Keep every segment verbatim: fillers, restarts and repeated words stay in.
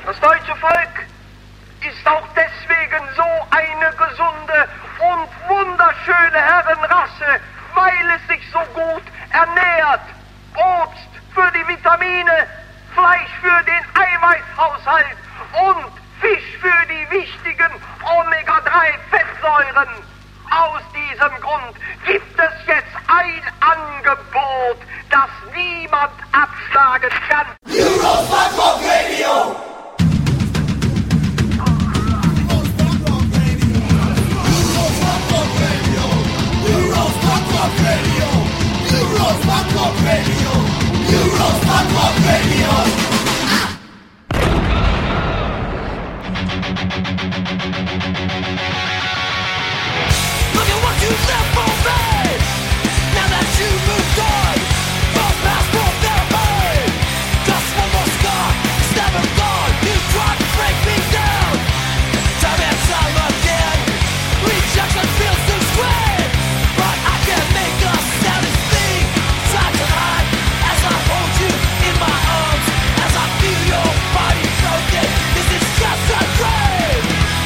Das deutsche Volk ist auch deswegen so eine gesunde und wunderschöne Herrenrasse, weil es sich so gut ernährt. Obst für die Vitamine, Fleisch für den Eiweißhaushalt und Fisch für die wichtigen Omega drei Fettsäuren. Aus diesem Grund gibt es jetzt ein Angebot, das niemand abschlagen kann. Eurosport Radio! Look at what you've left for me. Now that you moved on, both paths, both therapy. Just one more scar, it's never gone. You tried to break me down, time and time again. Rejection feels too sweet, but I can't make a soundest thing. Try to hide as I hold you in my arms, as I feel your body broken. This is just a dream.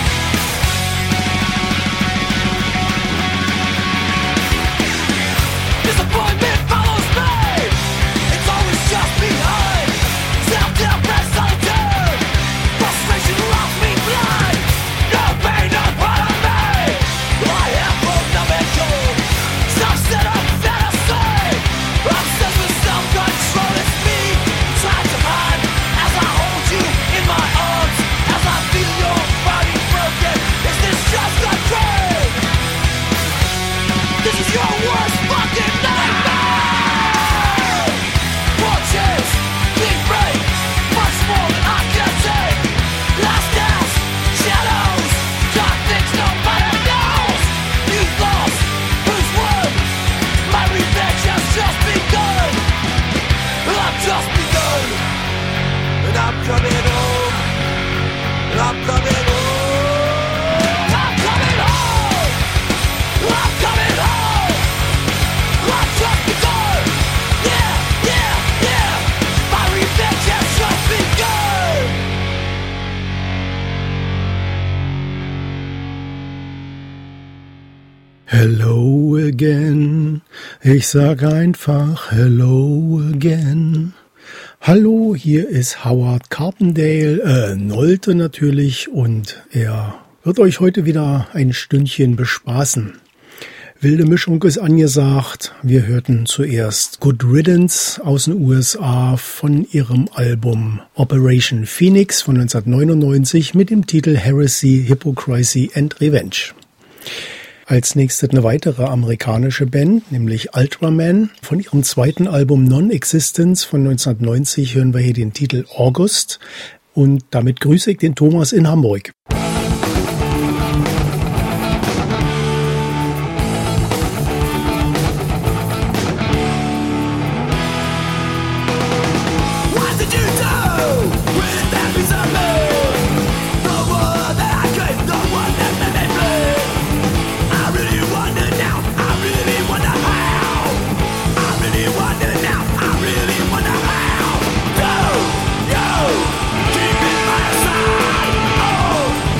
Disappointment follows me. It's always just behind. Self-doubt and solitude. Frustration locks me blind. No pain, no part of me. I am both numb and cold. Self-set up fantasy. Obsessed with self-control. It's me. Trying to hide as I hold you in my arms. As I feel your body broken. Is this just a dream? This is your worst fucking nightmare! More chance, big break, much more than I can take. Last dance, shadows, dark things nobody knows. You've lost, who's won? My revenge has just begun. I've just begun. And I'm coming home. And I'm coming home. I'm coming home. I'm coming home. I've just begun. Yeah, yeah, yeah. My revenge has just begun. Hello again. Ich sage einfach Hello again. Hallo, hier ist Howard Carpendale, äh, Nolte natürlich, und er wird euch heute wieder ein Stündchen bespaßen. Wilde Mischung ist angesagt. Wir hörten zuerst Good Riddance aus den U S A von ihrem Album Operation Phoenix von neunzehnhundertneunundneunzig mit dem Titel Heresy, Hypocrisy and Revenge. Als nächstes eine weitere amerikanische Band, nämlich Ultraman. Von ihrem zweiten Album Non-Existence von neunzehnhundertneunzig hören wir hier den Titel August. Und damit grüße ich den Thomas in Hamburg. What did you do with that piece of me? The one that I gave, the one that made me bleed. I really wonder now, I really wonder how. I really wonder now, I really wonder how. Do you keep it by your side? Oh,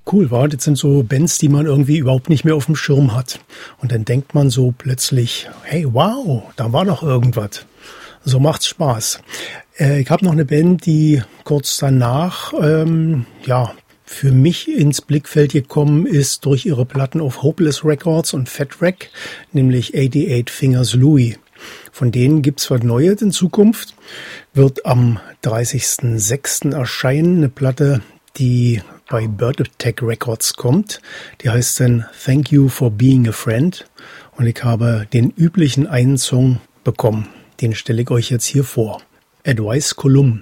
Cool, war. Das sind so Bands, die man irgendwie überhaupt nicht mehr auf dem Schirm hat. Und dann denkt man so plötzlich, hey, wow, da war doch irgendwas. So macht's Spaß. Äh, ich habe noch eine Band, die kurz danach, ähm, ja, für mich ins Blickfeld gekommen ist durch ihre Platten auf Hopeless Records und Fat Wreck, nämlich eighty-eight Fingers Louie. Von denen gibt's was Neues in Zukunft. Wird am dreißigsten sechsten erscheinen, eine Platte, die bei Bird Attack Records kommt. Die heißt dann Thank You for Being a Friend. Und ich habe den üblichen einen Song bekommen. Den stelle ich euch jetzt hier vor. Advice Column.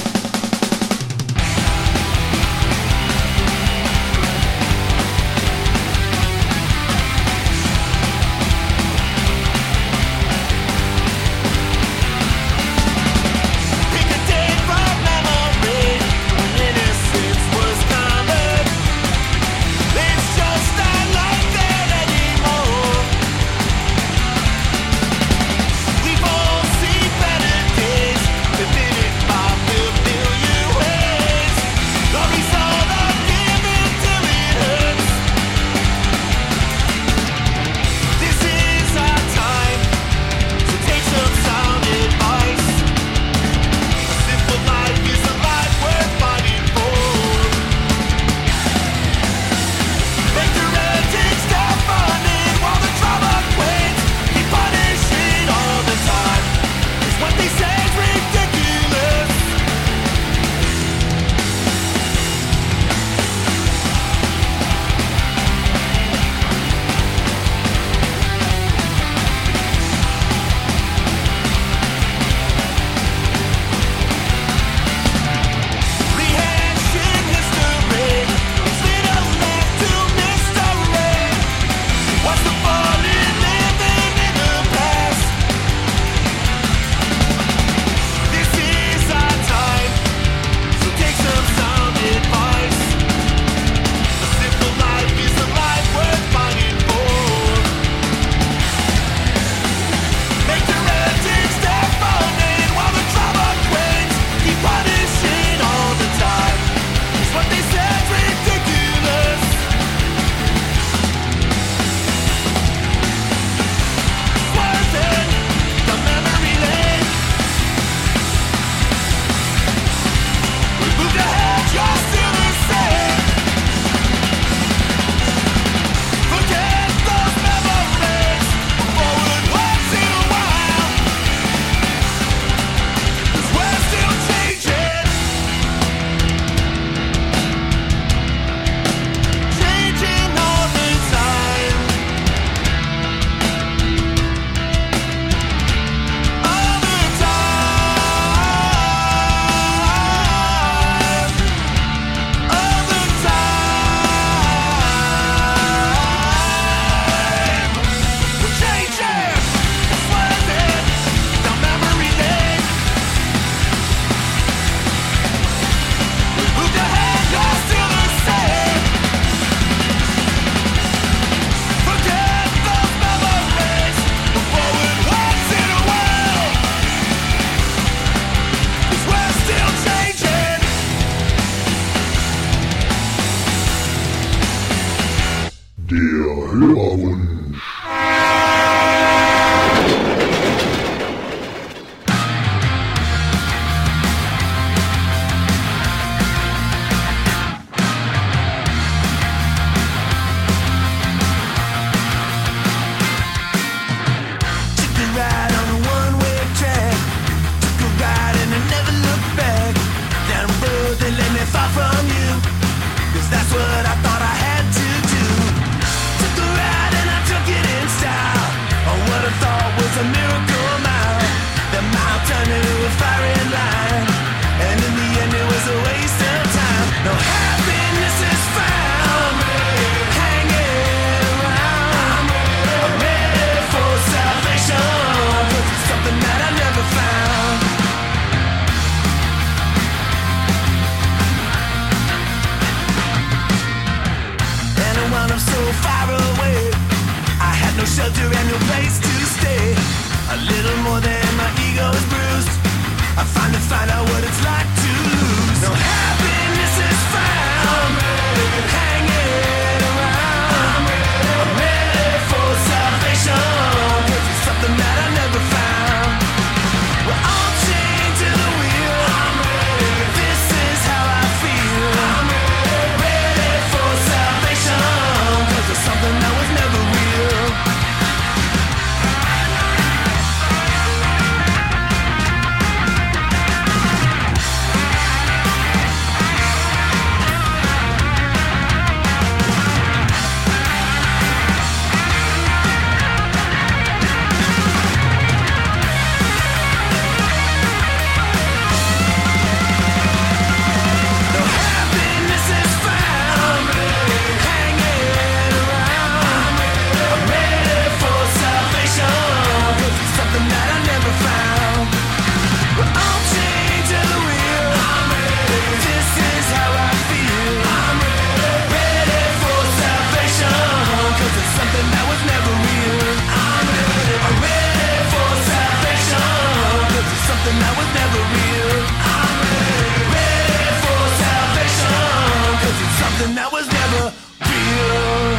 Hörerwunsch. That's what I thought I had to do. Took a ride and I took something that was never real. I'm ready for salvation, 'cause it's something that was never real.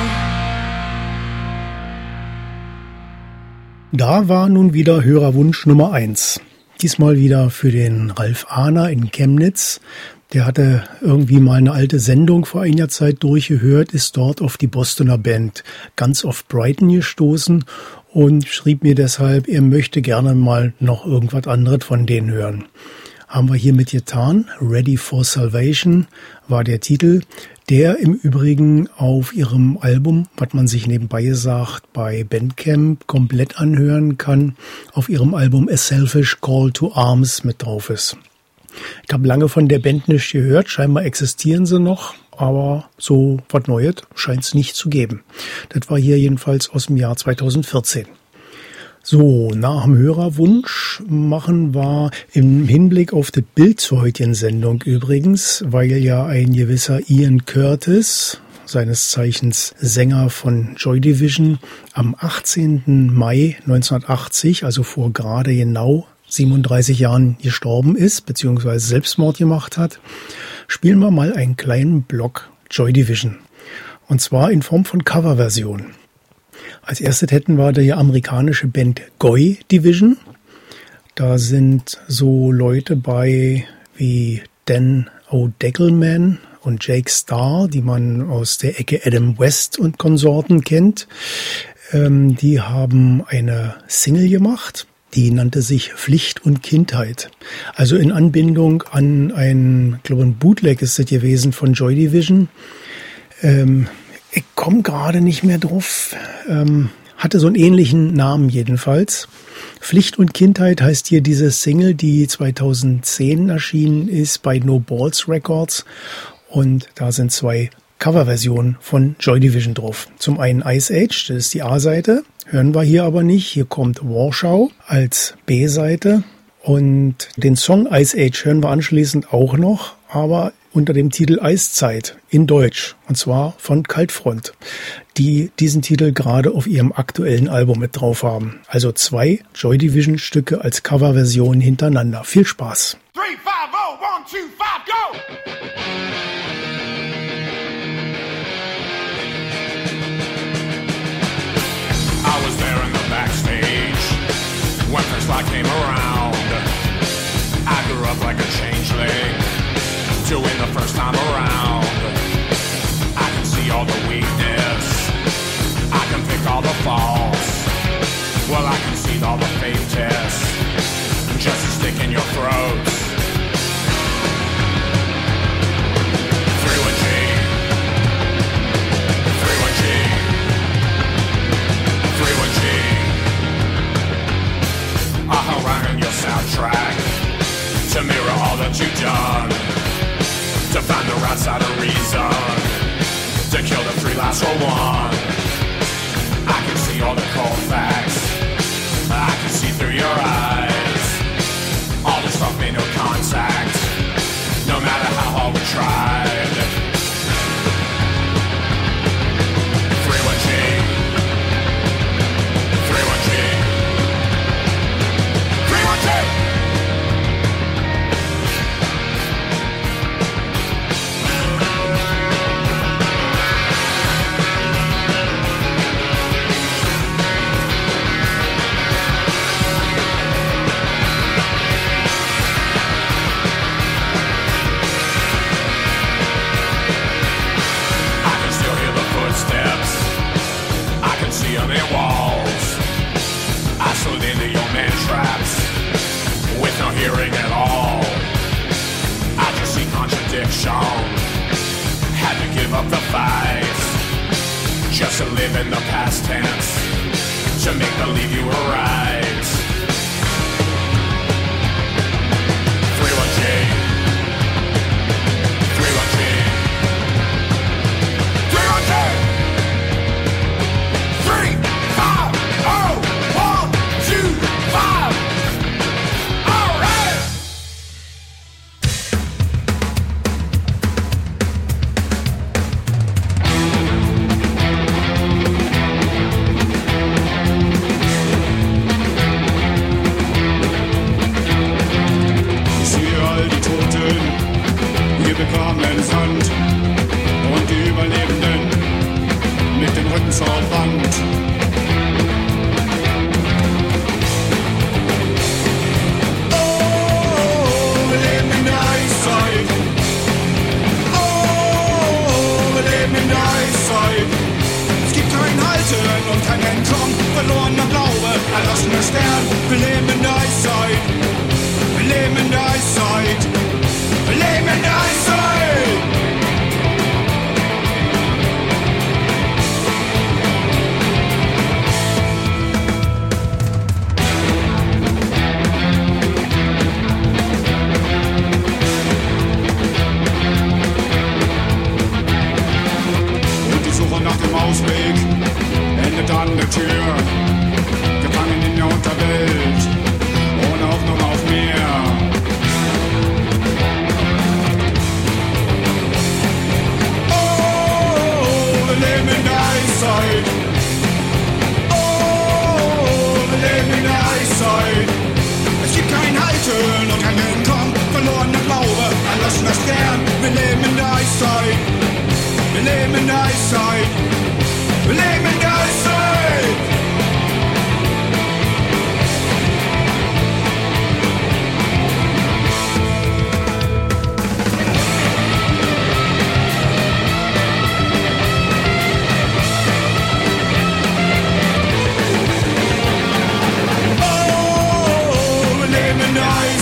Da war nun wieder Hörerwunsch Nummer eins. Diesmal wieder für den Ralf Ahner in Chemnitz. Der hatte irgendwie mal eine alte Sendung vor einiger Zeit durchgehört, ist dort auf die Bostoner Band Guns of Brighton gestoßen und schrieb mir deshalb, er möchte gerne mal noch irgendwas anderes von denen hören. Haben wir hiermit getan. Ready for Salvation war der Titel, der im Übrigen auf ihrem Album, was man sich nebenbei gesagt bei Bandcamp komplett anhören kann, auf ihrem Album A Selfish Call to Arms mit drauf ist. Ich habe lange von der Band nicht gehört, scheinbar existieren sie noch, aber so was Neues scheint es nicht zu geben. Das war hier jedenfalls aus dem Jahr zweitausendvierzehn. So, nach dem Hörerwunsch machen wir im Hinblick auf das Bild zur heutigen Sendung übrigens, weil ja ein gewisser Ian Curtis, seines Zeichens Sänger von Joy Division, am achtzehnten Mai neunzehnhundertachtzig, also vor gerade genau siebenunddreißig Jahren gestorben ist, beziehungsweise Selbstmord gemacht hat, spielen wir mal einen kleinen Block Joy Division. Und zwar in Form von Coverversion. Als erstes hätten wir die amerikanische Band Joy Division. Da sind so Leute bei wie Dan O'Degelman und Jake Starr, die man aus der Ecke Adam West und Konsorten kennt. Ähm, die haben eine Single gemacht. Die nannte sich Pflicht und Kindheit. Also in Anbindung an ein, ich glaube, ein Bootleg ist das gewesen von Joy Division. Ähm, ich komme gerade nicht mehr drauf. Ähm, hatte so einen ähnlichen Namen jedenfalls. Pflicht und Kindheit heißt hier diese Single, die zweitausendzehn erschienen ist bei No Balls Records. Und da sind zwei Coverversionen von Joy Division drauf. Zum einen Ice Age, das ist die A-Seite. Hören wir hier aber nicht. Hier kommt Warschau als B-Seite. Und den Song Ice Age hören wir anschließend auch noch, aber unter dem Titel Eiszeit in Deutsch. Und zwar von Kaltfront, die diesen Titel gerade auf ihrem aktuellen Album mit drauf haben. Also zwei Joy Division Stücke als Coverversion hintereinander. Viel Spaß. Three, five, oh, one, two, five, go! I was there in the backstage when first I came around. I grew up like a changeling, doing the first time around. I can see all the weakness, I can pick all the faults. Well, I can see all the faith tests, just a stick in your throat. three one G, three one G. I'll run in your soundtrack to mirror all that you've done, to find the right side of reason, to kill the three last for one. I can see all the cold facts, I can see through your eyes. All this stuff made no contact, no matter how hard we tried. three one G, three one G. On their walls, I slid into your man traps with no hearing at all. I just see contradiction, had to give up the fight, just to live in the past tense, to make believe you were right. three one G, three one G, three one G.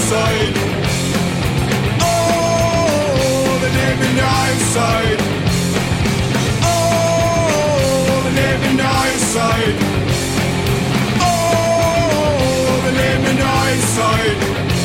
eyesight. Oh, they live in the eyesight. Oh, they live in the eyesight. Oh, they live in the eyesight.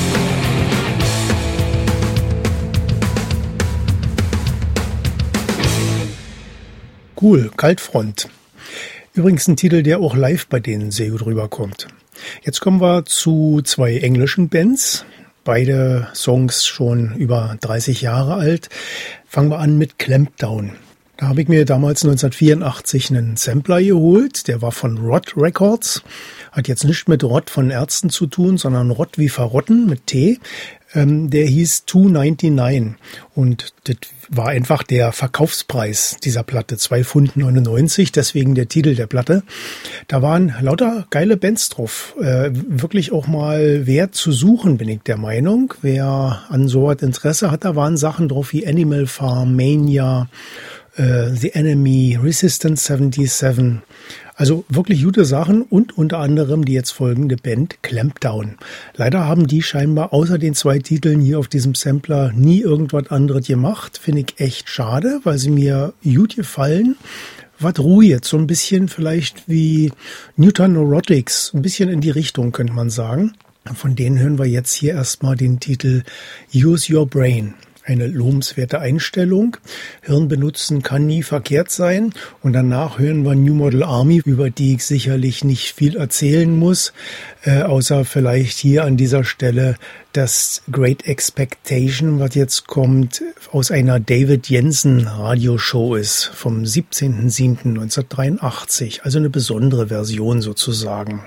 Cool, Kaltfront. Übrigens ein Titel, der auch live bei denen sehr gut rüberkommt. Jetzt kommen wir zu zwei englischen Bands. Beide Songs schon über dreißig Jahre alt. Fangen wir an mit Clampdown. Da habe ich mir damals neunzehnhundertvierundachtzig einen Sampler geholt. Der war von Rot Records. Hat jetzt nicht mit Rott von Ärzten zu tun, sondern Rott wie verrotten mit T. Ähm, der hieß zwei neunundneunzig und das war einfach der Verkaufspreis dieser Platte, zwei Pfund neunundneunzig, deswegen der Titel der Platte. Da waren lauter geile Bands drauf, äh, wirklich auch mal wert zu suchen, bin ich der Meinung. Wer an so was Interesse hat, da waren Sachen drauf wie Animal Farm, Mania, äh, The Enemy, Resistance siebenundsiebzig. Also wirklich gute Sachen und unter anderem die jetzt folgende Band Clampdown. Leider haben die scheinbar außer den zwei Titeln hier auf diesem Sampler nie irgendwas anderes gemacht. Finde ich echt schade, weil sie mir gut gefallen. Was ruhig, so ein bisschen vielleicht wie Newton Neurotics, ein bisschen in die Richtung könnte man sagen. Von denen hören wir jetzt hier erstmal den Titel Use Your Brain. Eine lobenswerte Einstellung. Hirn benutzen kann nie verkehrt sein. Und danach hören wir New Model Army, über die ich sicherlich nicht viel erzählen muss, äh, außer vielleicht hier an dieser Stelle das Great Expectation, was jetzt kommt, aus einer David Jensen Radioshow ist, vom siebzehnten siebten neunzehnhundertdreiundachtzig. Also eine besondere Version sozusagen.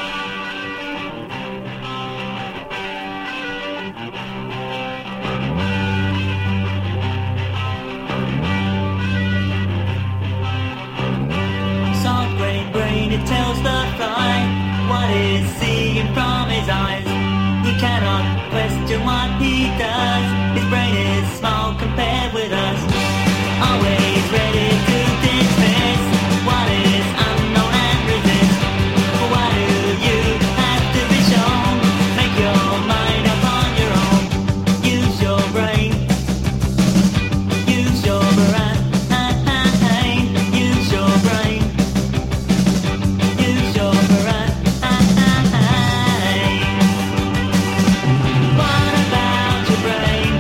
It tells the fly what is seeing from his eyes. He cannot question what he does. His brain is small compared with us. Always ready to dismiss what is unknown and resist. Why do you have to be shown? Make your mind up on your own. Use your brain. Use your brain. Use your brain. Use your brain. What about your brain?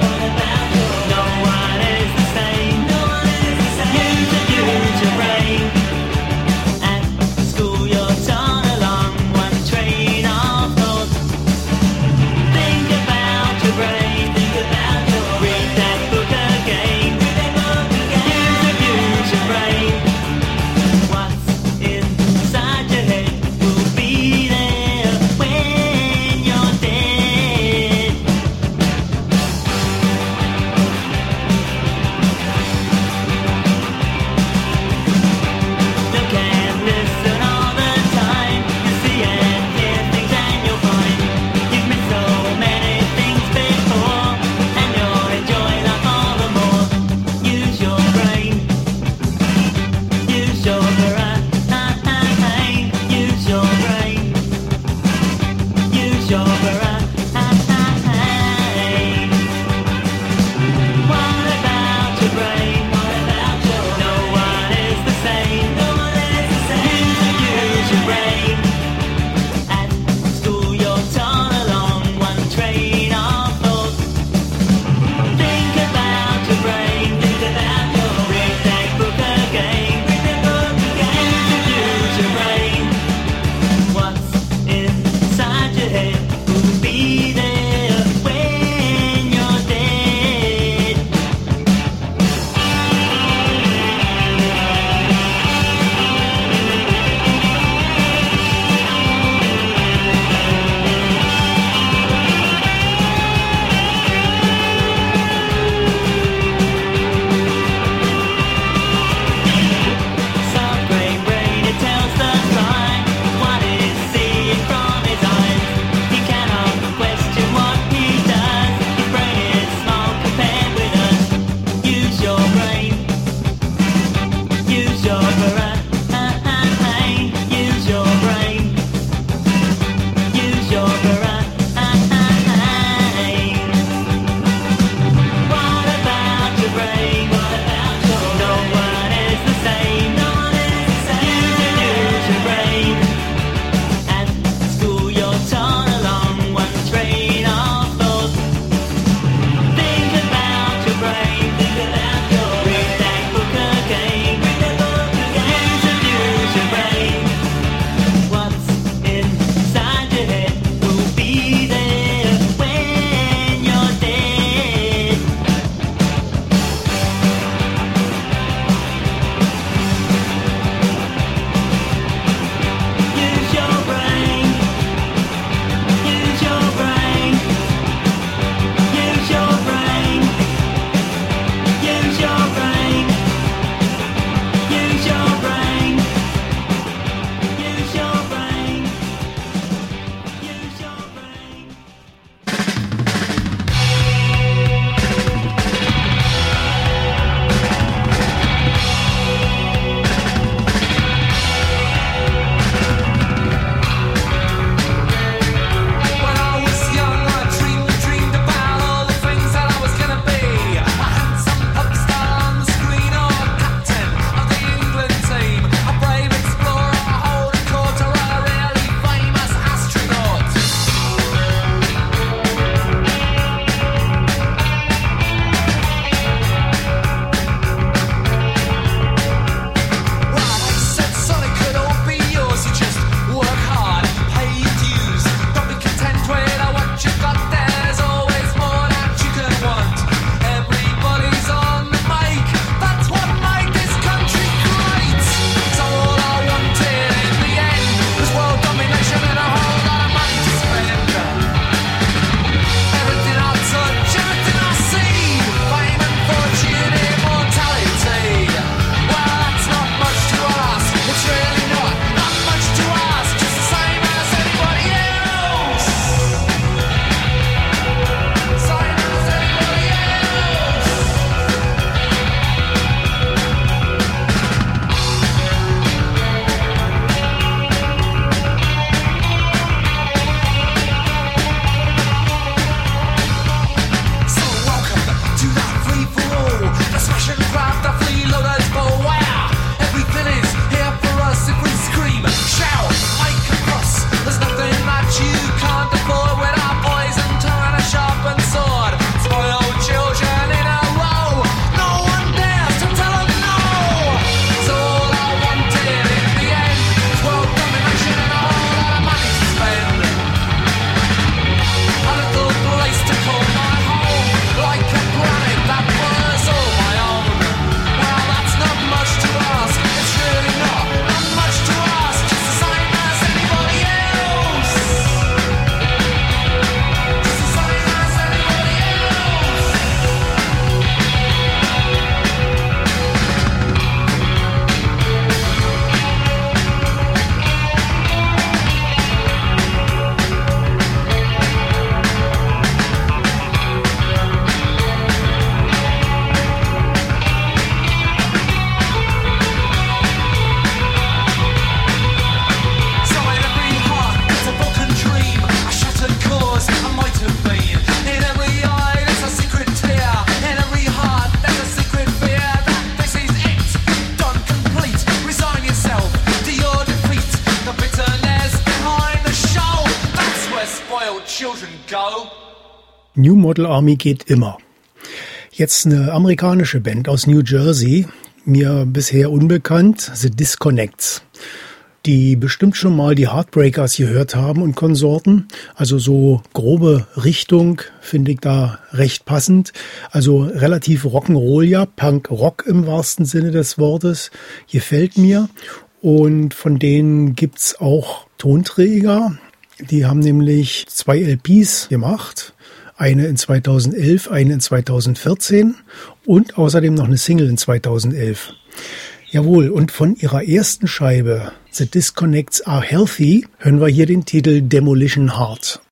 New Model Army geht immer. Jetzt eine amerikanische Band aus New Jersey, mir bisher unbekannt, The Disconnects, die bestimmt schon mal die Heartbreakers gehört haben und Konsorten. Also so grobe Richtung finde ich da recht passend. Also relativ Rock'n'Roll, ja, Punk-Rock im wahrsten Sinne des Wortes, gefällt mir. Und von denen gibt's auch Tonträger. Die haben nämlich zwei L Ps gemacht. Eine in zweitausendelf, eine in zweitausendvierzehn und außerdem noch eine Single in zweitausendelf. Jawohl, und von ihrer ersten Scheibe, The Disconnects Are Healthy, hören wir hier den Titel Demolition Heart.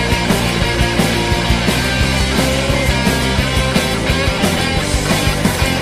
Demolition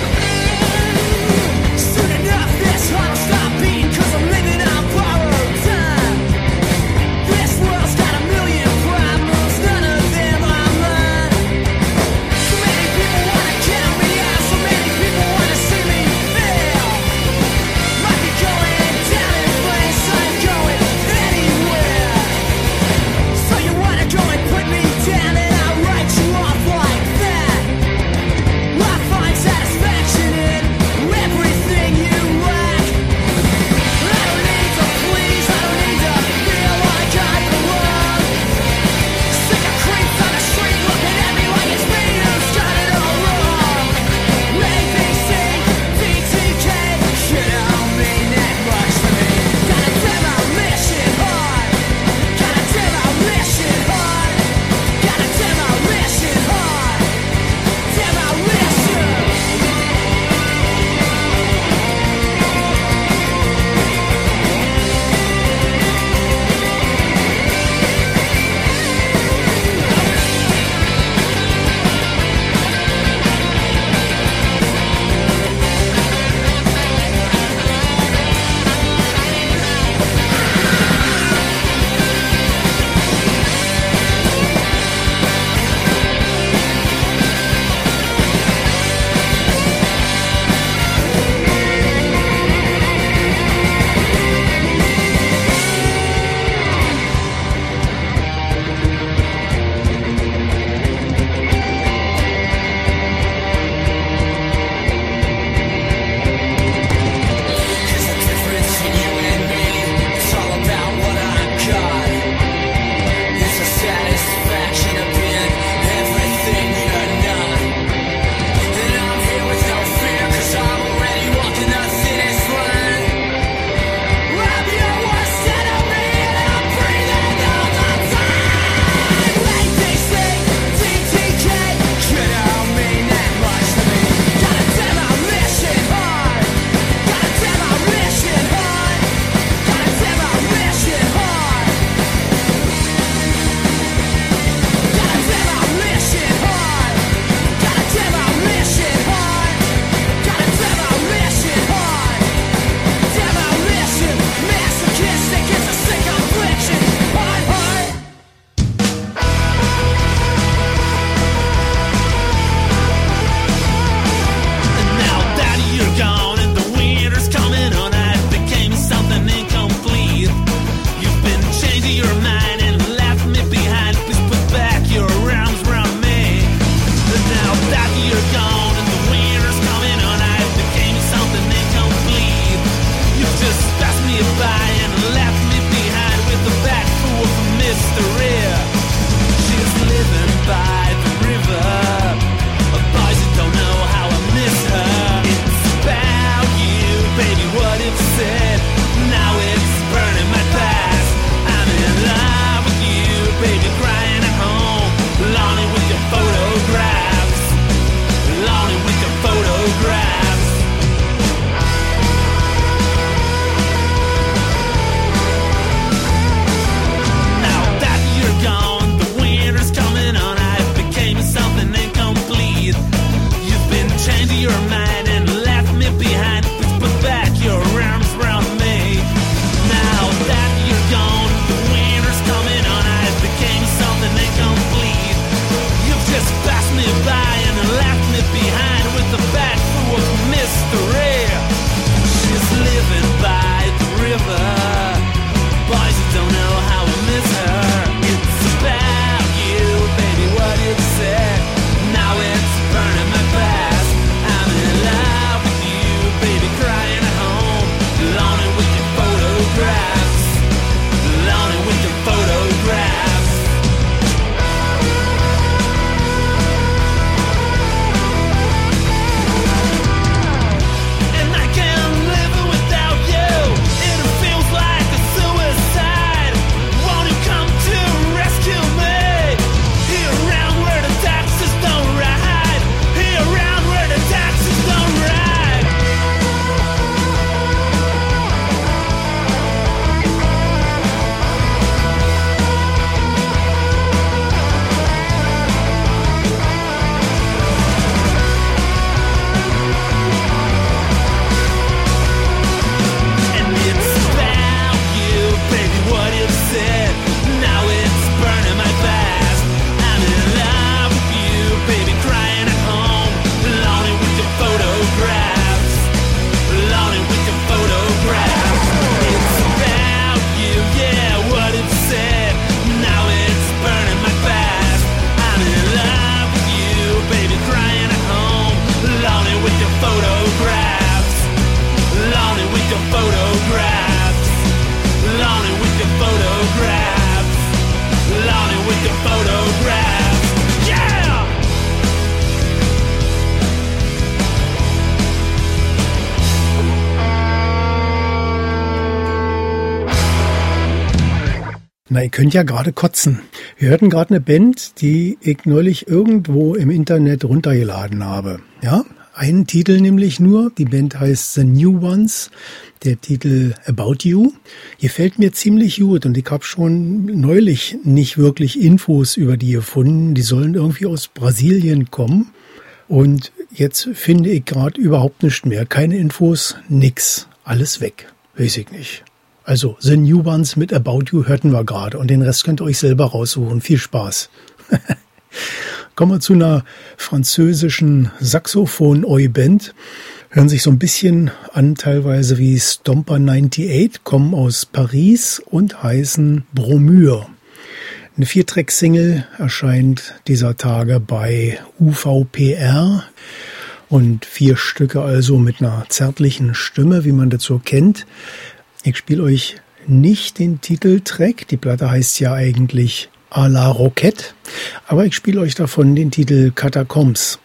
Na, ihr könnt ja gerade kotzen. Wir hörten gerade eine Band, die ich neulich irgendwo im Internet runtergeladen habe. Ja, einen Titel nämlich nur. Die Band heißt The New Ones. Der Titel About You. Gefällt mir ziemlich gut und ich habe schon neulich nicht wirklich Infos über die gefunden. Die sollen irgendwie aus Brasilien kommen. Und jetzt finde ich gerade überhaupt nichts mehr. Keine Infos, nix. Alles weg. Weiß ich nicht. Also, The New Ones mit About You hörten wir gerade und den Rest könnt ihr euch selber raussuchen. Viel Spaß. Kommen wir zu einer französischen Saxophon-Oi-Band. Hören sich so ein bisschen an teilweise wie Stomper achtundneunzig, kommen aus Paris und heißen Bromure. Eine Viertrack-Single erscheint dieser Tage bei U V P R und vier Stücke also mit einer zärtlichen Stimme, wie man dazu kennt. Ich spiele euch nicht den Titeltrack, die Platte heißt ja eigentlich à la Roquette, aber ich spiele euch davon den Titel Catacombs.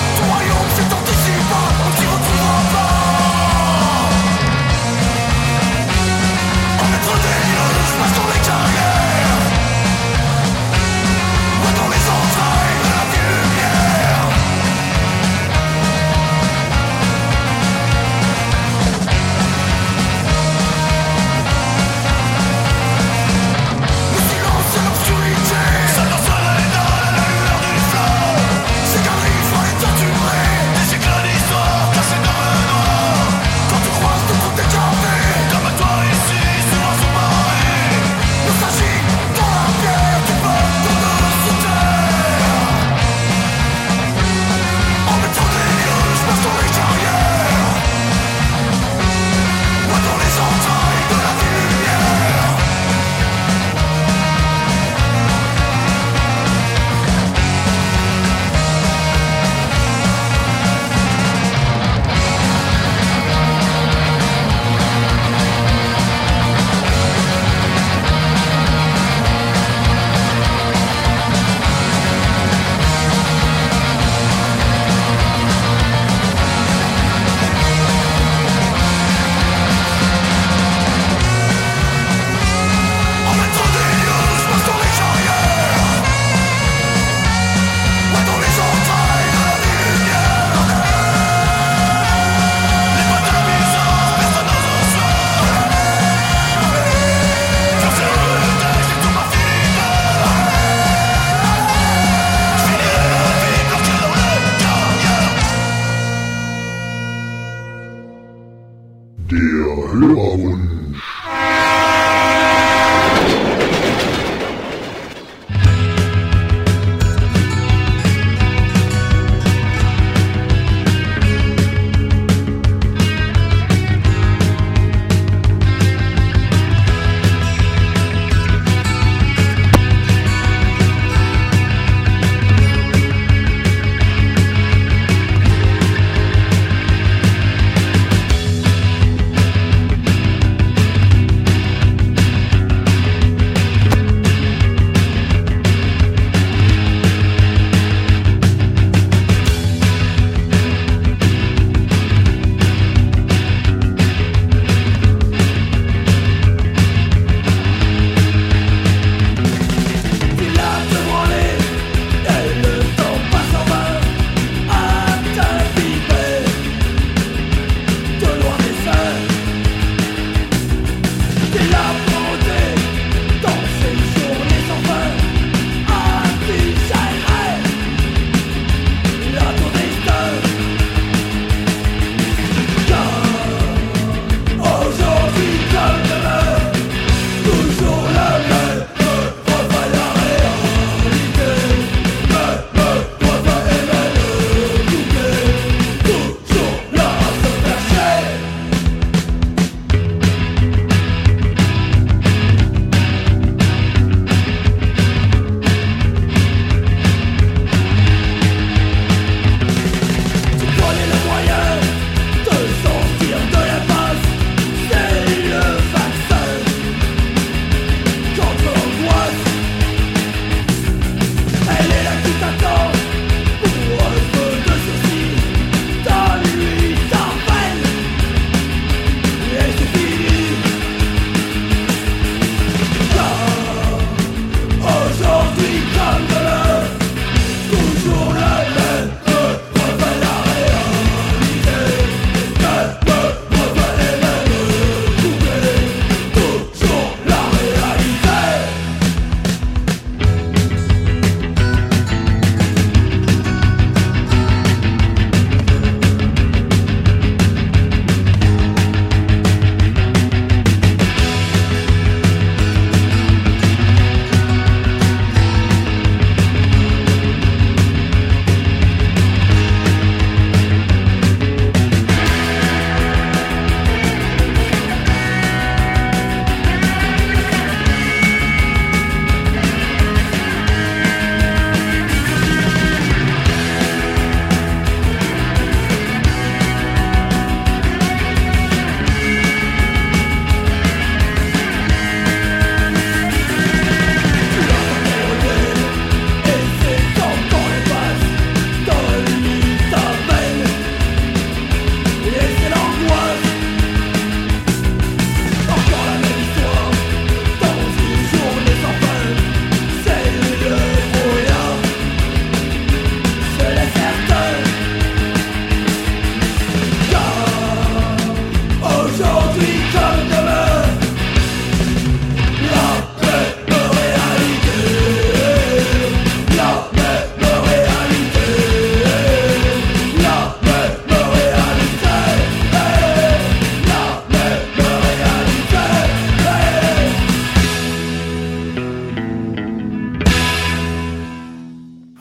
C'est anticipant, on s'y retrouvera pas.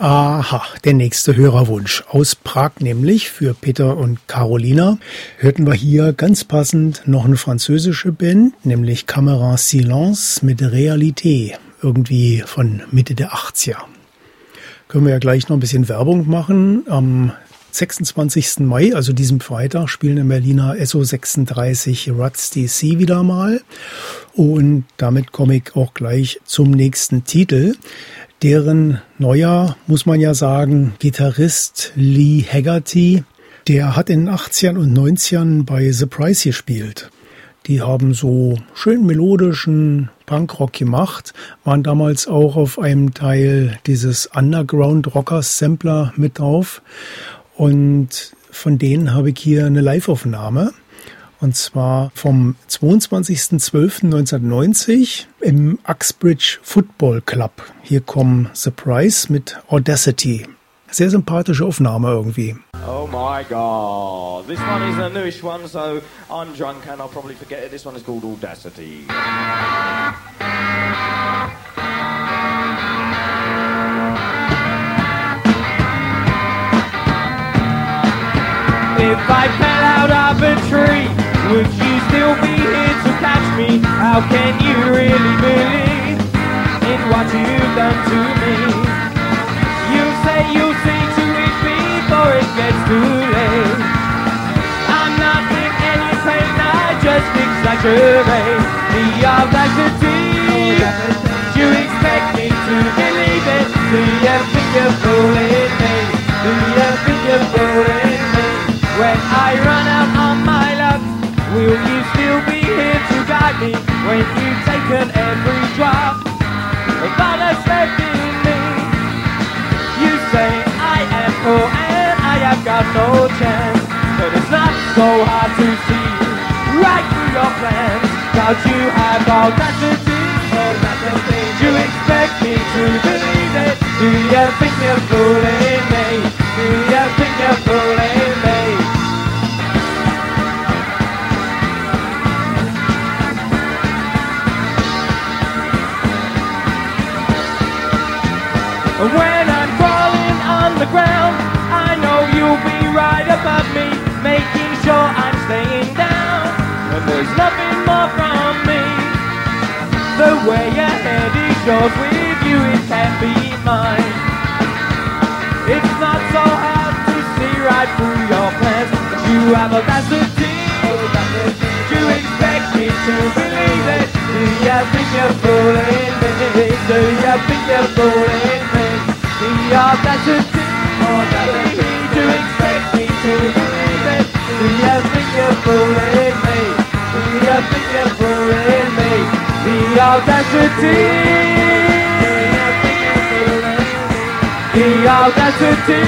Aha, der nächste Hörerwunsch. Aus Prag nämlich, für Peter und Carolina, hörten wir hier ganz passend noch eine französische Band, nämlich Camera Silence mit Realité, irgendwie von Mitte der achtziger. Können wir ja gleich noch ein bisschen Werbung machen. Am sechsundzwanzigsten Mai, also diesem Freitag, spielen im Berliner S O sechsunddreißig Ruts D C wieder mal. Und damit komme ich auch gleich zum nächsten Titel. Deren neuer, muss man ja sagen, Gitarrist Lee Haggerty, der hat in den achtzigern und neunzigern bei The Price gespielt. Die haben so schön melodischen Punkrock gemacht, waren damals auch auf einem Teil dieses Underground Rockers Sampler mit drauf. Und von denen habe ich hier eine Live-Aufnahme. Und zwar vom zweiundzwanzigsten zwölften neunzehnhundertneunzig im Uxbridge Football Club. Hier kommen The Price mit Audacity. Sehr sympathische Aufnahme irgendwie. Oh my God. This one is a newish one, so I'm drunk and I'll probably forget it. This one is called Audacity. If I fell out of a tree, would you still be here to catch me? How can you really believe in what you've done to me? You say you'll see to it before it gets too late. I'm not in any pain, I just exaggerate the audacity. Do you expect me to believe it? Do you think you're fooling me? Do you think you're fooling me? When I run out on my luck, will you still be here to guide me? When you've taken every drop of all that's left in me. You say I am poor and I have got no chance, but it's not so hard to see right through your plans. Cause you have audacity, audacity. Do you expect me to believe it? Do you think you're fooling me? Do you think you're fooling me? When I'm crawling on the ground, I know you'll be right above me, making sure I'm staying down, and there's nothing more from me. The way ahead is yours, with you it can't be mine. It's not so hard to see right through your plans, but you have audacity. Do you expect me to believe it? Do you think you're fooling me? Do you think you're fooling me? The audacity, audacity. Do you expect me to believe it? Do you think you're fooling me? Do you think you're fooling me? The audacity, the audacity,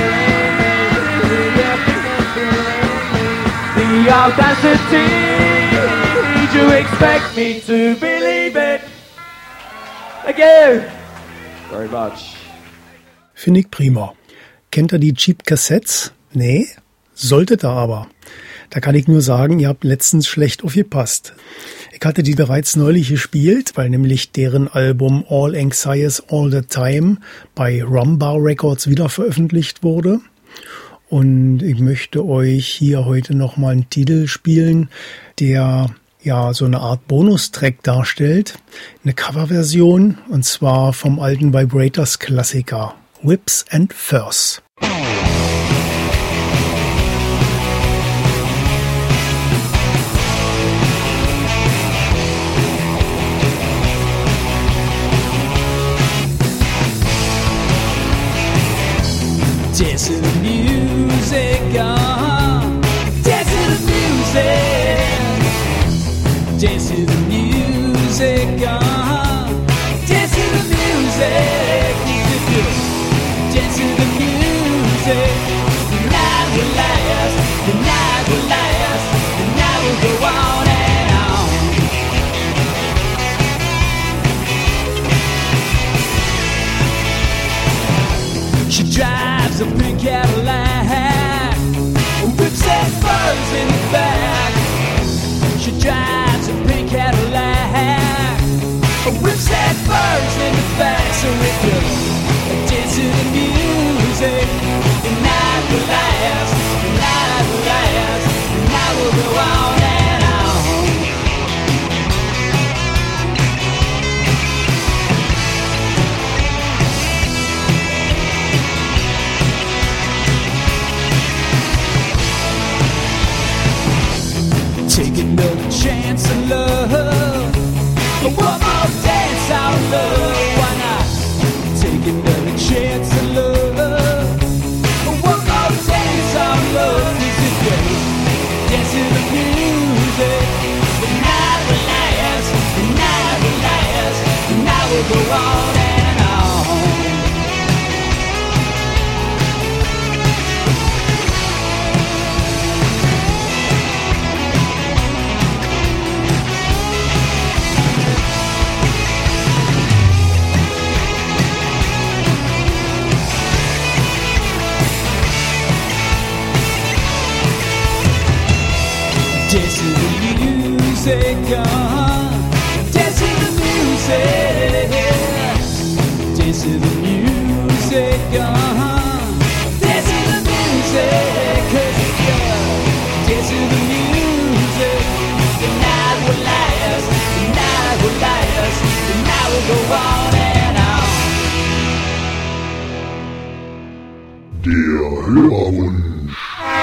the audacity. Do you expect me to believe it? Thank you very much. Finde ich prima. Kennt ihr die Cheap Cassettes? Nee? Solltet ihr aber. Da kann ich nur sagen, ihr habt letztens schlecht aufgepasst. Ich hatte die bereits neulich gespielt, weil nämlich deren Album All Anxious All the Time bei Rumbar Records wieder veröffentlicht wurde. Und ich möchte euch hier heute nochmal einen Titel spielen, der ja so eine Art Bonustrack darstellt. Eine Coverversion, und zwar vom alten Vibrators Klassiker Whips and Furs. Dance to the music, uh-huh. Dance to the music. Dance to the music, uh-huh. Dance to the music. Dance to the music. The night will last, the night will last, the night will go on and on. She drives a pink Cadillac, whips and furs in the back. She drives a pink Cadillac, whips and furs in the back. So if you dance to the music, chance to love. One more chance of love is a day. Dance to the music. The night will last, the night will last, the night will go on and on. Dance to the music, uh-huh. Dance to the music. Dance to the music, uh-huh. Dance to the music, 'cause it's good. Dance to the music. The night will last, the night will last, the night will go on and on. Der Hörerwunsch.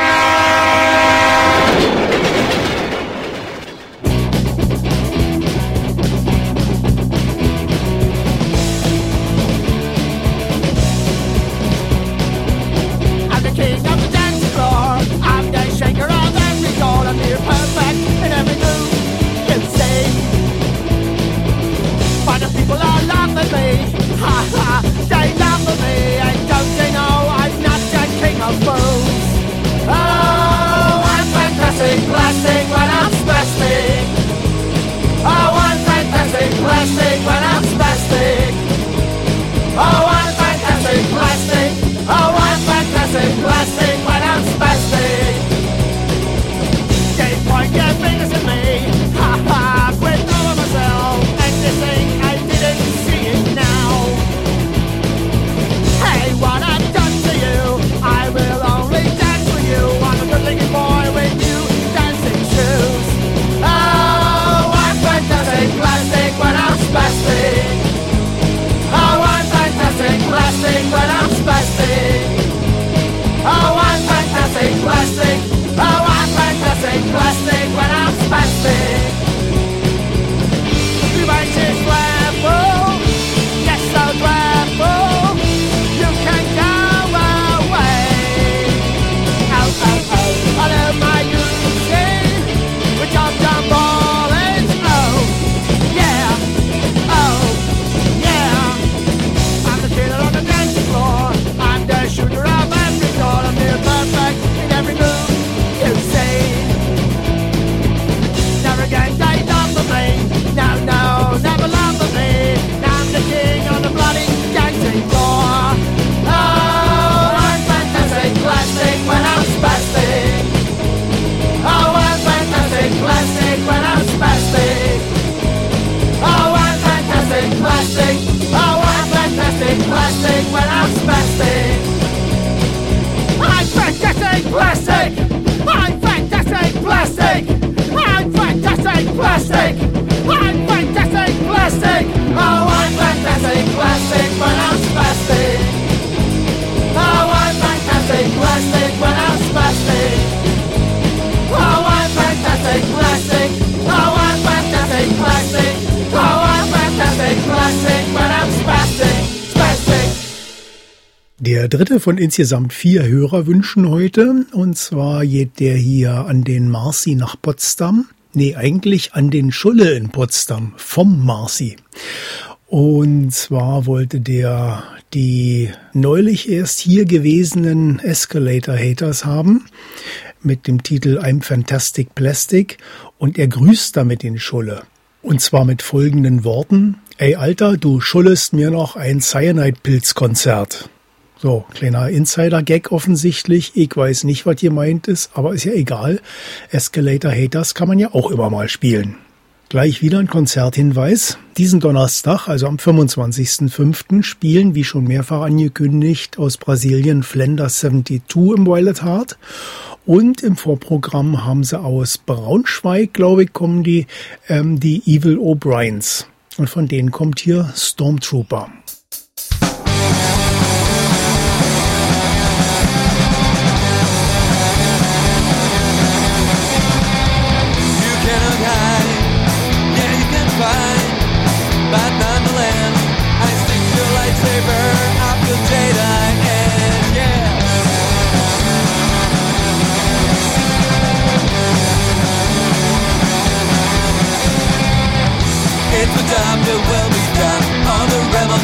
Der dritte von insgesamt vier Hörerwünschen heute, und zwar geht der hier an den Marci nach Potsdam. Nee, eigentlich an den Schulle in Potsdam, vom Marci. Und zwar wollte der die neulich erst hier gewesenen Escalator Haters haben, mit dem Titel I'm Fantastic Plastic, und er grüßt damit den Schulle. Und zwar mit folgenden Worten: Ey Alter, du schuldest mir noch ein Cyanide-Pilz-Konzert. So, kleiner Insider-Gag offensichtlich. Ich weiß nicht, was gemeint ist, aber ist ja egal. Escalator Haters kann man ja auch immer mal spielen. Gleich wieder ein Konzerthinweis. Diesen Donnerstag, also am fünfundzwanzigsten fünften spielen, wie schon mehrfach angekündigt, aus Brasilien Flanders zweiundsiebzig im Wild at Heart. Und im Vorprogramm haben sie aus Braunschweig, glaube ich, kommen die, ähm, die Evil O'Briens. Und von denen kommt hier Stormtrooper. But nonetheless, I stick your lightsaber after day.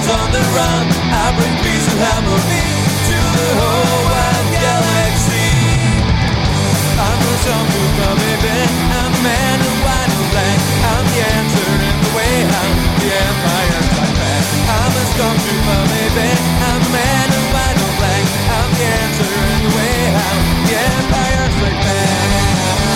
Humans on the run, I bring peace and harmony to the whole wide galaxy. I'm the stormtrooper, baby. I'm the man in white and black. I'm the answer in the way how the Empire strikes back. I'm the stormtrooper, baby. I'm the man in white and black. I'm the answer in the way how the Empire strikes back.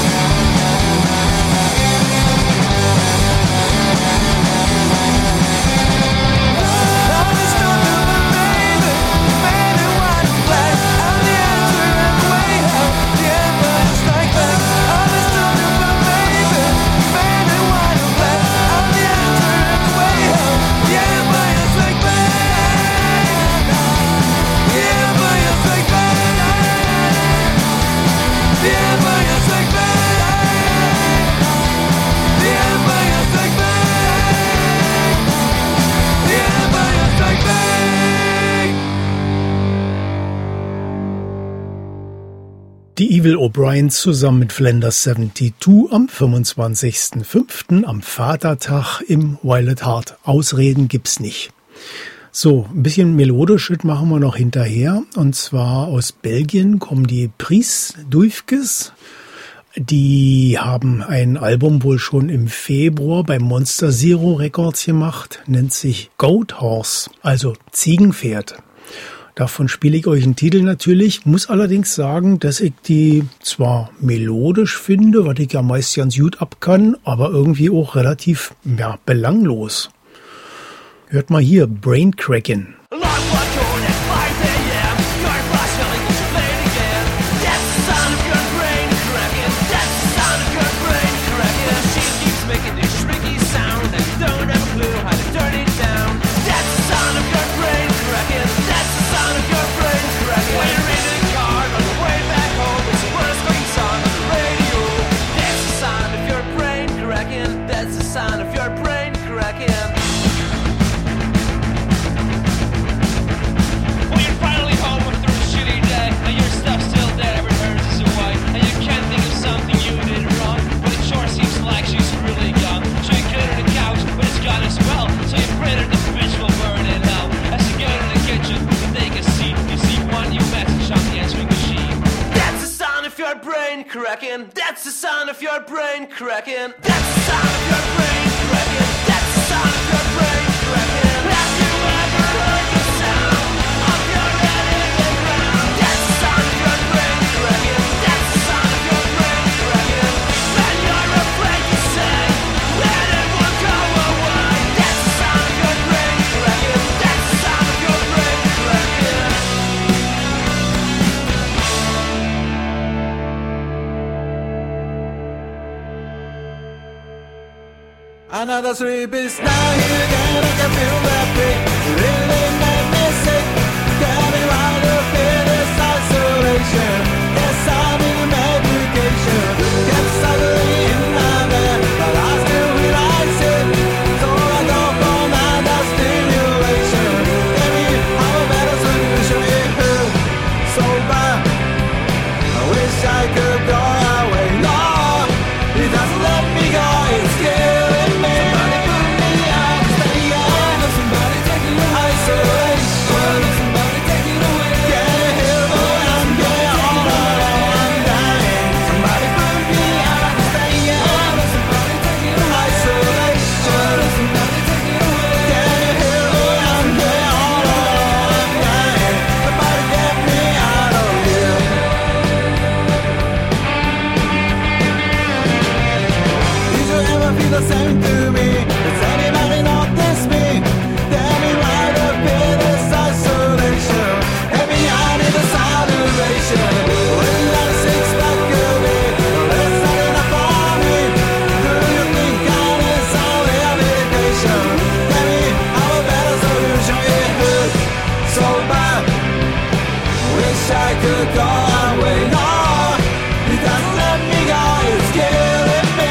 Die Evil O'Briens zusammen mit Flanders zweiundsiebzig am fünfundzwanzigsten fünften am Vatertag im Violet Heart. Ausreden gibt's nicht. So, ein bisschen melodisches machen wir noch hinterher. Und zwar aus Belgien kommen die Pries Duifkes. Die haben ein Album wohl schon im Februar bei Monster Zero Records gemacht. Nennt sich Goat Horse, also Ziegenpferd. Davon spiele ich euch einen Titel natürlich, muss allerdings sagen, dass ich die zwar melodisch finde, was ich ja meist ganz gut ab kann, aber irgendwie auch relativ ja, belanglos. Hört mal hier, Brain Crackin'. Cracking, that's the sound of your brain cracking. That's the sound of your brain cracking. That's the sound of your brain cracking. Have you ever heard the sound of your head in the ground? That's the sound of your brain cracking. That's the sound of your brain cracking. When you're afraid to say, let it will go away. That's the sound of your brain cracking. That's the sound of your brain cracking. Another sleep is now here again. I can feel that beat. Really made me sick. Got me right up in this isolation. Yes, I need medication. Get suddenly in my bed, but I still realize it. So I go for another stimulation. Maybe I'm a better solution if it's so bad. I wish I could go away. No, it doesn't let me go. It's killing. Same to me. Does anybody notice me? Tell me right up in this isolation. Heavy out in this adoration. When that six pack of me, that's not enough for me. Do you think God is all rehabilitation? Tell me how a better solution it is. So bad. Wish I could go away. No, it doesn't let me go. It's killing me.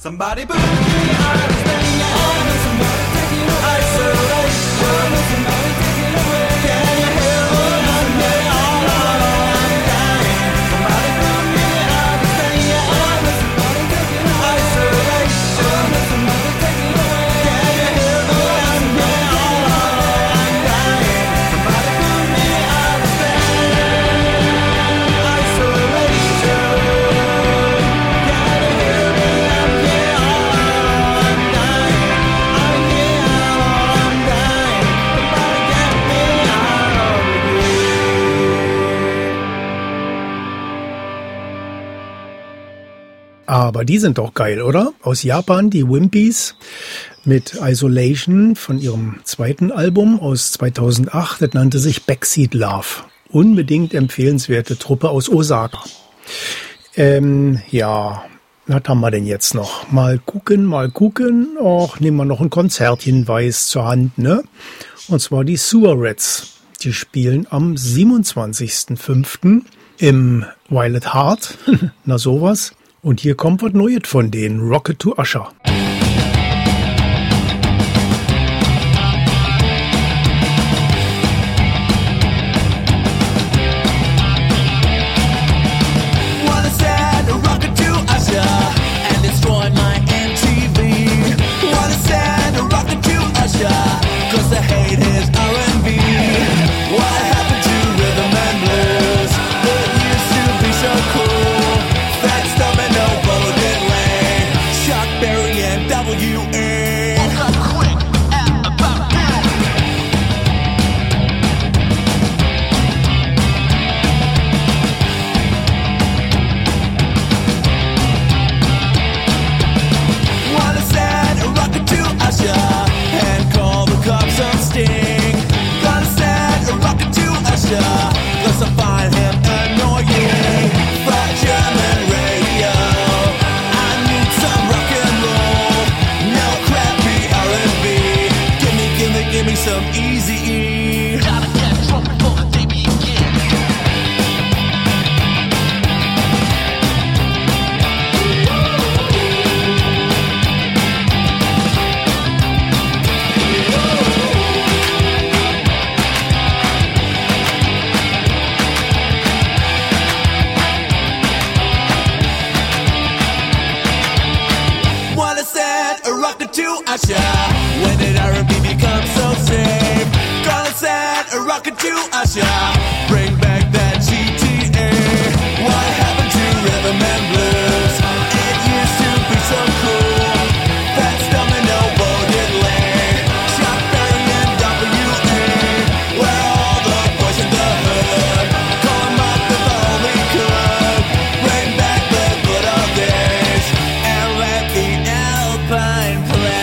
Somebody put me out of thing. Somebody take it away. Isolation. Somebody take it away. Can you hear what I'm saying? I'm dying. Somebody put me out of thing. Somebody take it away. Isolation. Somebody take it away. Can you hear what I'm saying? I'm dying. Somebody put me out of thing. Isolation. Gotta hear me. I'm here. I'm dying. I'm here. I'm dying. Somebody get me out of here. Aber die sind doch geil, oder? Aus Japan, die Wimpies mit Isolation von ihrem zweiten Album aus zweitausendacht. Das nannte sich Backseat Love. Unbedingt empfehlenswerte Truppe aus Osaka. Ähm, ja, was haben wir denn jetzt noch? Mal gucken, mal gucken. Och, nehmen wir noch einen Konzerthinweis zur Hand, ne? Und zwar die Sewer Rats. Die spielen am siebenundzwanzigsten fünften im Violet Heart. Na sowas. Und hier kommt was Neues von denen. Rocket to Usher. Wanna send a rocket to Usher and destroy my M T V. Wanna send a rocket to Usher, cause I hate his R and B. What happened to rhythm and blues? It used to be so cool. Fat stomach, no bullet lane. Chuck Berry and W A. Wanna send a rocket to Usher and call the cops on Sting. Gonna send a rocket to Usher, cause I find him annoying. Fuck German radio, I need some rock and roll. No crappy R and B, gimme, gimme, gimme some Eazy-E. Gotta get drunk before the day begins. Wanna send a rocket to Usher. When did R and B become so safe? Gonna send a rocket to Usher. Bring back that G T A. What happened to rhythm and blues? It used to be so cool. Fat stomach, no bullet lane. Chuck Berry and W A. Where are all the boys in the hood? Call 'em up if I only could. Bring back the good old days and let the Alpine play.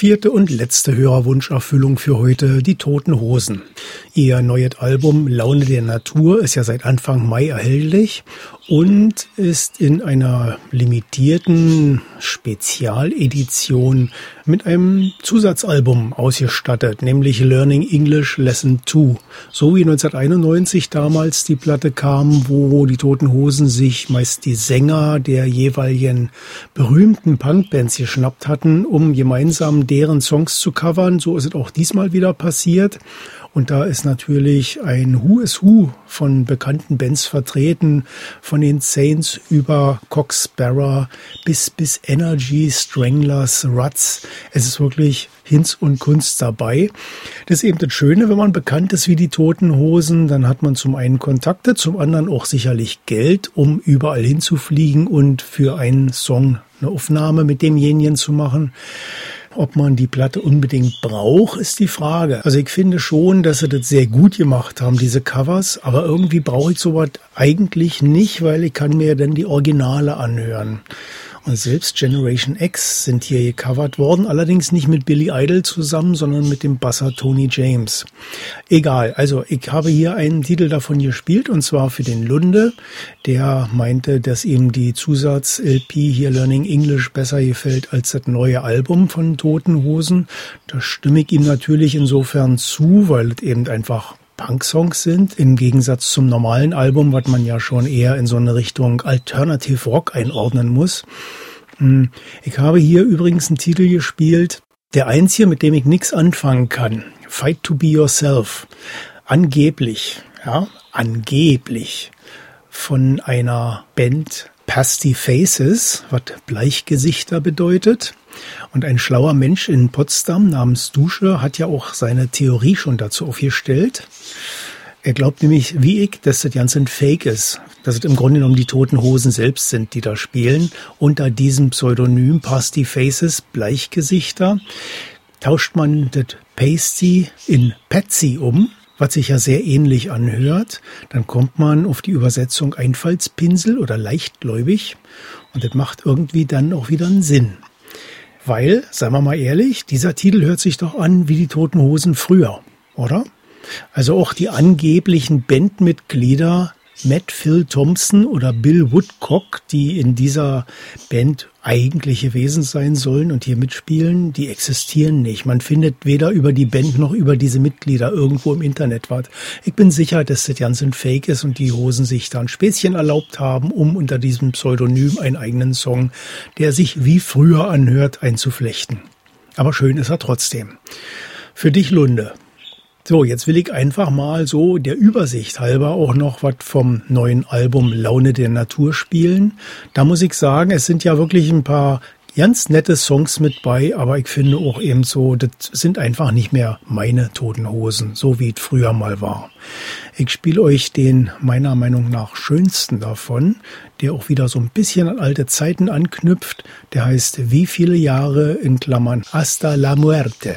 vierte und letzte Hörerwunscherfüllung für heute, die Toten Hosen. Ihr neues Album Laune der Natur ist ja seit Anfang Mai erhältlich und ist in einer limitierten Spezialedition mit einem Zusatzalbum ausgestattet, nämlich Learning English Lesson zwei. So wie neunzehnhunderteinundneunzig damals die Platte kam, wo die Toten Hosen sich meist die Sänger der jeweiligen berühmten Punkbands geschnappt hatten, um gemeinsam deren Songs zu covern. So ist es auch diesmal wieder passiert. Und da ist natürlich ein Who is Who von bekannten Bands vertreten, von den Saints über Cox Sparrow bis, bis Energy, Stranglers, Ruts. Es ist wirklich Hinz und Kunst dabei. Das ist eben das Schöne, wenn man bekannt ist wie die Toten Hosen, dann hat man zum einen Kontakte, zum anderen auch sicherlich Geld, um überall hinzufliegen und für einen Song eine Aufnahme mit demjenigen zu machen. Ob man die Platte unbedingt braucht, ist die Frage. Also ich finde schon, dass sie das sehr gut gemacht haben, diese Covers. Aber irgendwie brauche ich sowas eigentlich nicht, weil ich kann mir dann die Originale anhören. Und selbst Generation X sind hier gecovert worden, allerdings nicht mit Billy Idol zusammen, sondern mit dem Basser Tony James. Egal, also ich habe hier einen Titel davon gespielt, und zwar für den Lunde. Der meinte, dass ihm die Zusatz-L P hier Learning English besser gefällt als das neue Album von Toten Hosen. Da stimme ich ihm natürlich insofern zu, weil es eben einfach Punk-Songs sind, im Gegensatz zum normalen Album, was man ja schon eher in so eine Richtung Alternative Rock einordnen muss. Ich habe hier übrigens einen Titel gespielt, der einzige, mit dem ich nichts anfangen kann. Fight to be yourself. Angeblich, ja, angeblich von einer Band Pasty Faces, was Bleichgesichter bedeutet. Und ein schlauer Mensch in Potsdam namens Dusche hat ja auch seine Theorie schon dazu aufgestellt. Er glaubt nämlich, wie ich, dass das Ganze ein Fake ist. Dass es im Grunde genommen die Toten Hosen selbst sind, die da spielen. Unter diesem Pseudonym Pasty Faces, Bleichgesichter, tauscht man das Pasty in Patsy um, was sich ja sehr ähnlich anhört. Dann kommt man auf die Übersetzung Einfallspinsel oder leichtgläubig. Und das macht irgendwie dann auch wieder einen Sinn. Weil, seien wir mal ehrlich, dieser Titel hört sich doch an wie die Toten Hosen früher, oder? Also auch die angeblichen Bandmitglieder Matt Phil Thompson oder Bill Woodcock, die in dieser Band eigentlich gewesen sein sollen und hier mitspielen, die existieren nicht. Man findet weder über die Band noch über diese Mitglieder irgendwo im Internet was. Ich bin sicher, dass das Ganze ein Fake ist und die Hosen sich da ein Späßchen erlaubt haben, um unter diesem Pseudonym einen eigenen Song, der sich wie früher anhört, einzuflechten. Aber schön ist er trotzdem. Für dich, Lunde. So, jetzt will ich einfach mal so der Übersicht halber auch noch was vom neuen Album Laune der Natur spielen. Da muss ich sagen, es sind ja wirklich ein paar ganz nette Songs mit bei, aber ich finde auch eben so, das sind einfach nicht mehr meine Toten Hosen, so wie es früher mal war. Ich spiele euch den meiner Meinung nach schönsten davon, der auch wieder so ein bisschen an alte Zeiten anknüpft. Der heißt Wie viele Jahre in Klammern Hasta la Muerte.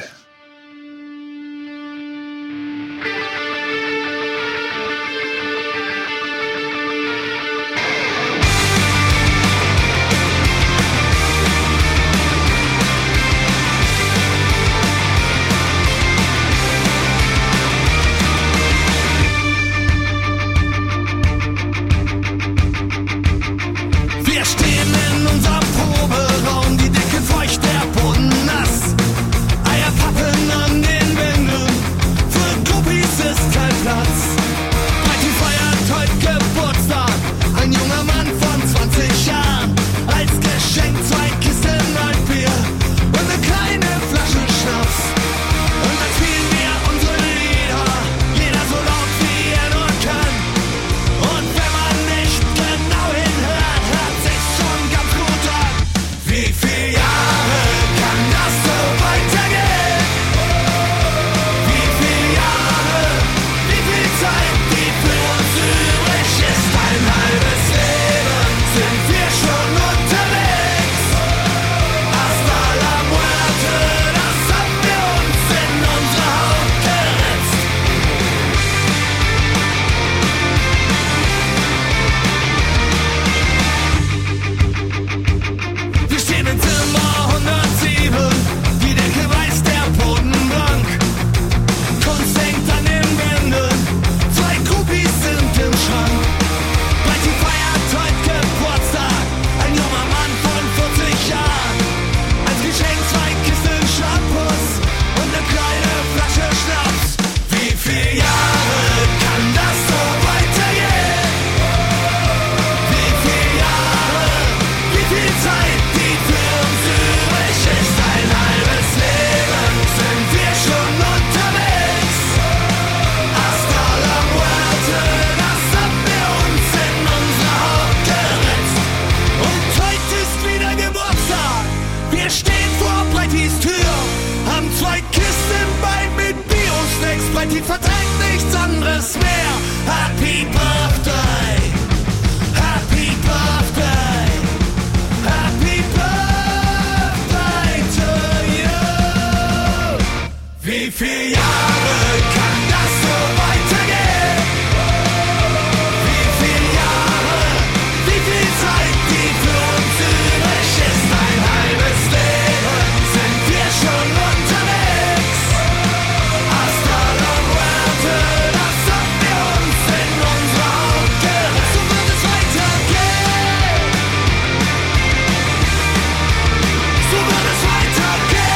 Unser Proberaum, die Decke feucht, der Boden nass. Eierpack die verdrängt nichts anderes mehr. Happy Birthday, Happy Birthday, Happy Birthday to you. Wie viele Jahre kann das so weitergehen? Wie viele Jahre, wie viel Zeit, die für uns übrig ist? Ein halbes Leben sind wir schon unterwegs. Hasta la muerte, das haben wir uns in unser Haut gerissen. So wird es weitergehen. So wird es weitergehen.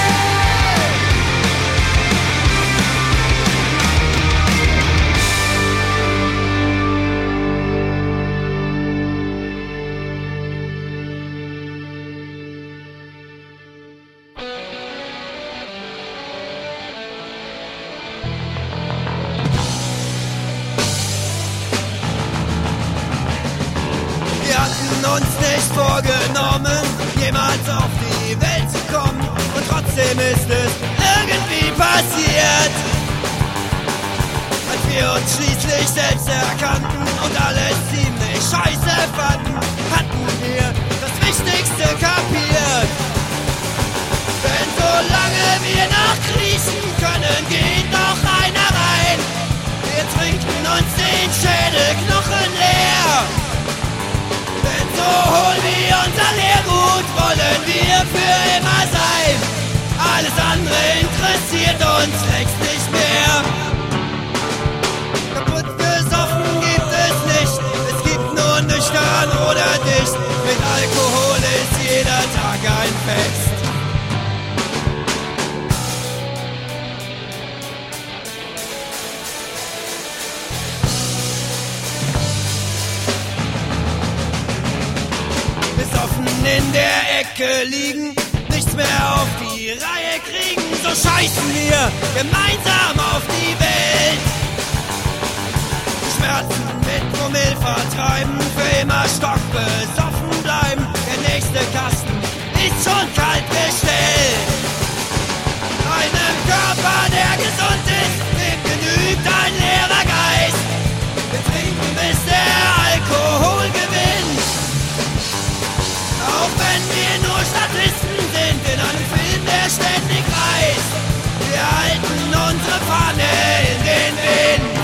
Wir hatten uns nicht vorgenommen, jemals auf die Welt zu kommen. Und trotzdem ist es irgendwie passiert. Als wir uns schließlich selbst erkannten und alles ziemlich scheiße fanden, hatten wir das Wichtigste kapiert. Denn solange wir noch kriechen können, geht noch einer rein. Wir trinken uns den Schädelknochen leer. Denn so holen wir unser Lehrgut, wollen wir für immer sein. Alles andere interessiert uns längst nicht mehr. Kaputt besoffen gibt es nicht, es gibt nur nüchtern oder dicht. Mit Alkohol ist jeder Tag ein Fest. Besoffen in der Ecke liegen, nichts mehr auf die Reihe kriegen, so scheißen wir gemeinsam auf die Welt. Schmerzen mit Promille vertreiben, für immer stockbesoffen bleiben. Der nächste Kasten ist schon kalt bestellt. Einem Körper, der gesund ist, dem genügt ein leerer Geist. Wir trinken, bis der Alkohol gewinnt. Auch wenn wir nur Statisten sind in einem Film, der ständig reist. Wir halten unsere Fahne in den Wind.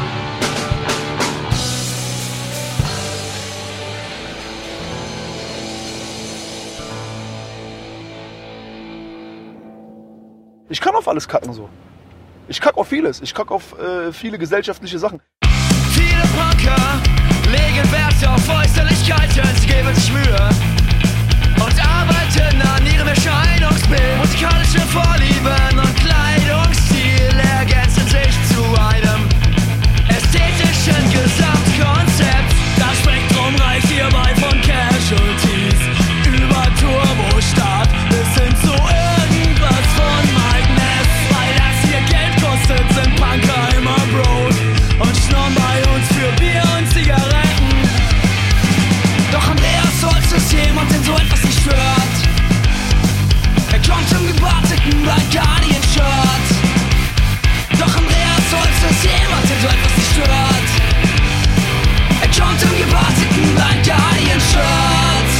Ich kann auf alles kacken so. Ich kack auf vieles. Ich kack auf äh, viele gesellschaftliche Sachen. Viele Punker legen Wert auf Äußerlichkeiten, sie geben sich Mühe und arbeiten an ihrem Erscheinungsbild. Musikalische Vorlieben und Kleidungsstil ergänzen sich zu einem ästhetischen Gesamtkonzept. Das Spektrum reicht hierbei von Casualties über Turbostart bis hin zu irgendwas von Mike Ness. Weil das hier Geld kostet, sind Punker immer broke und schnorren bei uns für Bier und Zigaretten. Doch Andreas Holz ist jemand, den so etwas nicht stört. Er kommt im gebartigten Blind Guardian Shirt. Doch Andreas Holz ist jemand, den so etwas nicht stört. Er kommt im gebartigten Blind Guardian Shirt.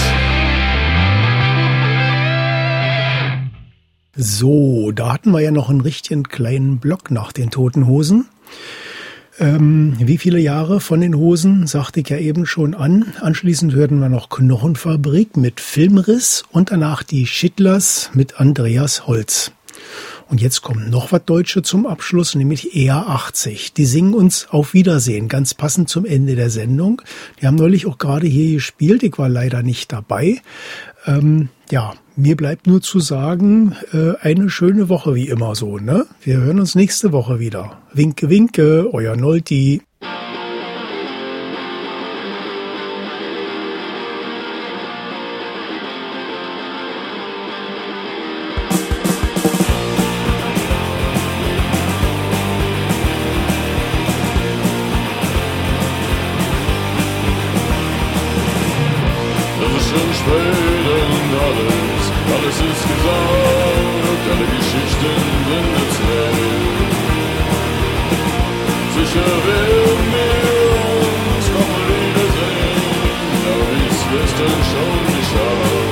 So, da hatten wir ja noch einen richtigen kleinen Block nach den Toten Hosen. Ähm, wie viele Jahre von den Hosen, sagte ich ja eben schon an. Anschließend hörten wir noch Knochenfabrik mit Filmriss und danach die Schittlers mit Andreas Holz. Und jetzt kommt noch was Deutsche zum Abschluss, nämlich E A achtzig. Die singen uns Auf Wiedersehen, ganz passend zum Ende der Sendung. Die haben neulich auch gerade hier gespielt, ich war leider nicht dabei. Ähm, ja, mir bleibt nur zu sagen, äh, eine schöne Woche wie immer so, ne? Wir hören uns nächste Woche wieder. Winke, winke, euer Nolti. Alles ist gesagt, alle Geschichten sind erzählt. Sicher werden wir uns noch wiedersehen, aber ist gestern schon geschafft.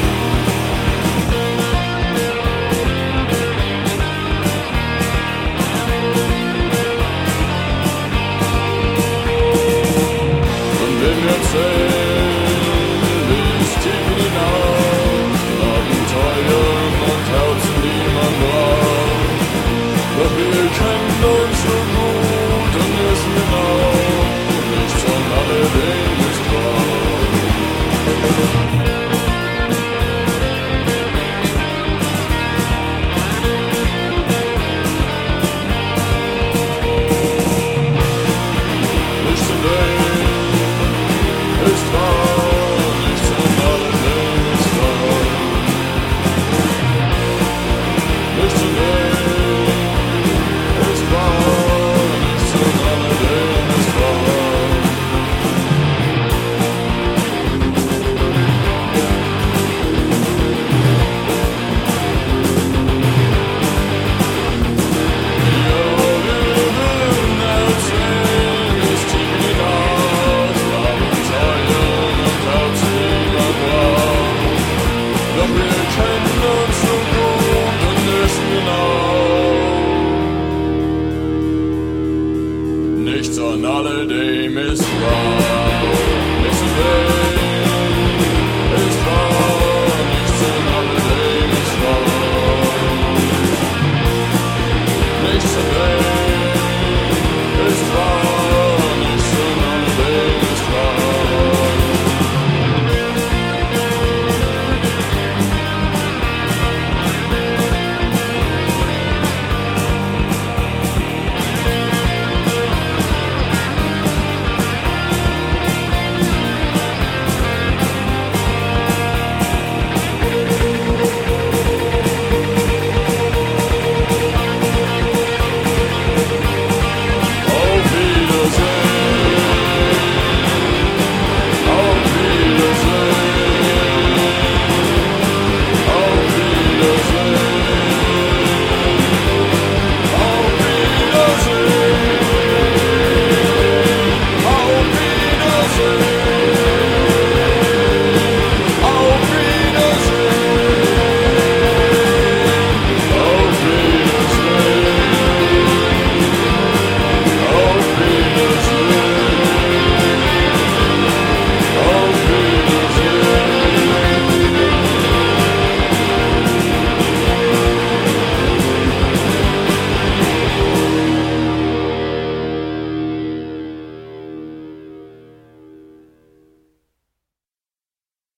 Und wenn wir zählen bis tief in die Nacht, Abenteuern und Herzen, die man braucht, doch wir kennen uns so gut und wissen genau, nichts von alledem ist wahr. Nichts von dem ist wahr, nichts von alledem ist wahr. Nichts von dem ist wahr, nichts von alledem ist wahr. Ja, wir würden erzählen, bis tief in die Nacht, Abenteuern und Herzen, die man braucht. Doch wir kennen uns so gut und wissen genau, nichts an alledem ist wahr. Nichts von dem